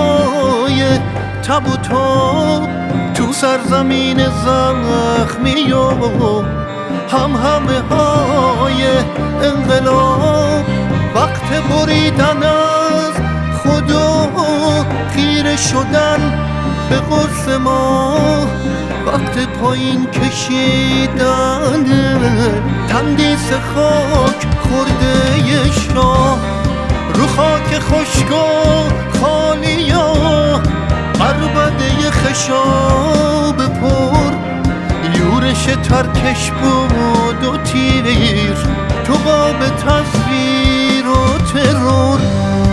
های تب و تاب تو سرزمین زخمی و همه های انقلاب، وقت بریدن از خدا خیره شدن به قرص ما، وقت پایین کشیدن تندیس خاک خورده شاه، رو خاک خشک و خالی ها عربده خشاب پر، یورش ترکش بود و تیر تو باب تصویر و ترور.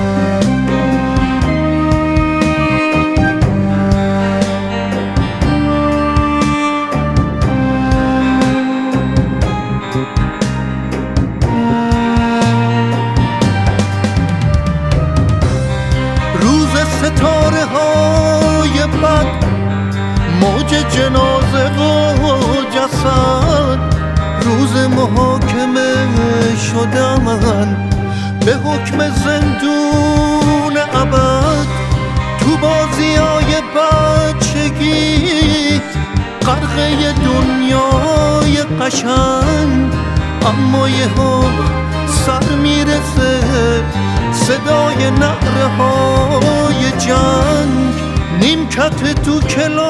ستاره های بد موج جنازه و جسد، روز محاکمه شدن به حکم زندون ابد، تو بازیای بچگی غرقه دنیای قشنگ، اما یه سر میرسه صدای نعره های جنگ، نیمکت تو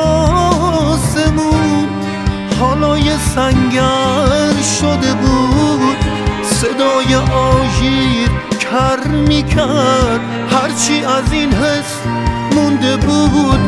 کلاسمون حالا یه سنگر شده بود، صدای آژیر کر میکرد هرچی از این حس مونده بود.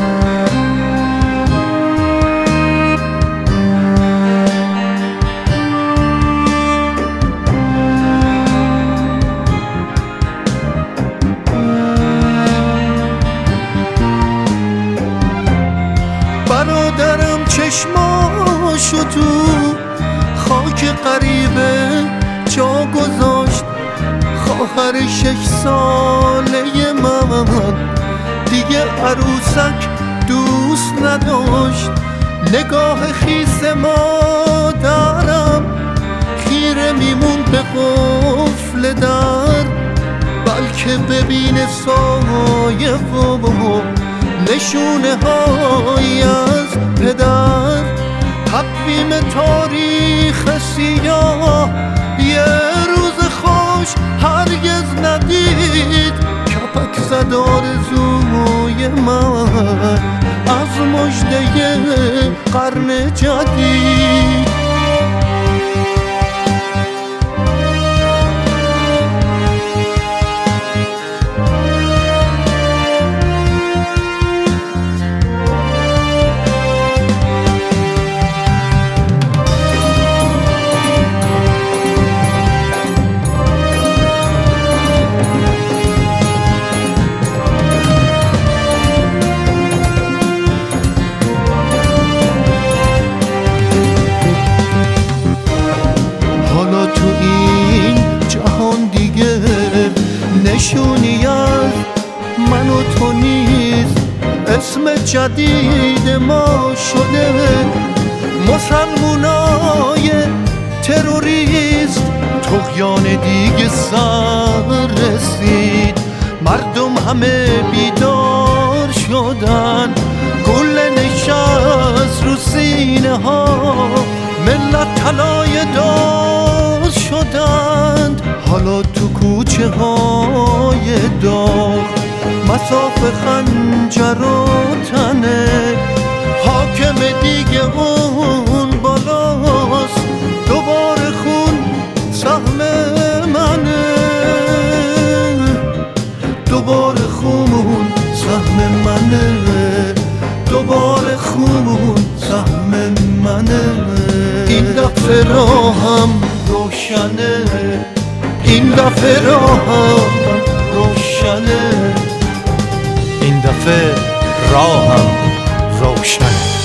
برادرم چشماشو تو خاک غریبه جا گذاشت، خواهر 6 ساله من دیگه عروسک دوست نداشت، نگاه خیس مادرم خیره میمون به قفل در، بلکه ببینه سایه و نشونه های از پدر، تقویم تاریخ سیاه یه روز خوش هرگز ندید، کپک زد آرزوی من از مژده قرن جدید. نشونی از من و تو نیست، اسم جدید ما شده مسلمونای تروریست، طغیان دیگه سر رسید، مردم همه بیدار شدن، گل نشست رو سینه ها، ملت طلای داز شدند، حالا تو کوچه های داغ مساف خنجر و تنه، حاکم دیگه اون بالاست، دوباره خون سهم منه، دوباره خون سهم منه، دوباره خون سهم منه. این دفعه راهم روشنه، این دفعه راهم روشنه، این دفعه راهم روشنه.